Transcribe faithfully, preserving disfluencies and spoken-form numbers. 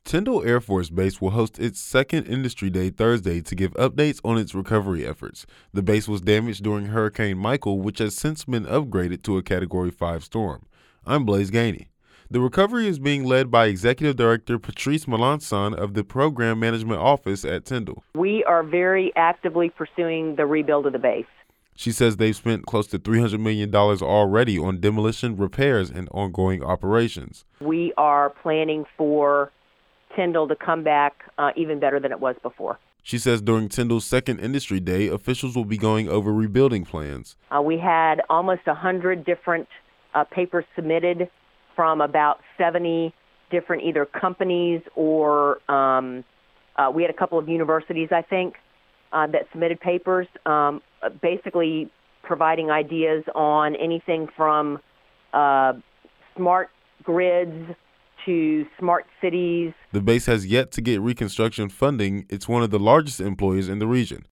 Tyndall Air Force Base will host its second Industry Day Thursday to give updates on its recovery efforts. The base was damaged during Hurricane Michael, which has since been upgraded to a Category five storm. I'm Blaze Gainey. The recovery is being led by Executive Director Patrice Melanson of the Program Management Office at Tyndall. We are very actively pursuing the rebuild of the base. She says they've spent close to three hundred million dollars already on demolition, repairs, and ongoing operations. We are planning for Tyndall to come back uh, even better than it was before. She says during Tyndall's second Industry Day, officials will be going over rebuilding plans. Uh, we had almost one hundred different uh, papers submitted from about seventy different either companies or um, uh, we had a couple of universities, I think, uh, that submitted papers, um, basically providing ideas on anything from uh, smart grids to smart cities. The base has yet to get reconstruction funding. It's one of the largest employers in the region.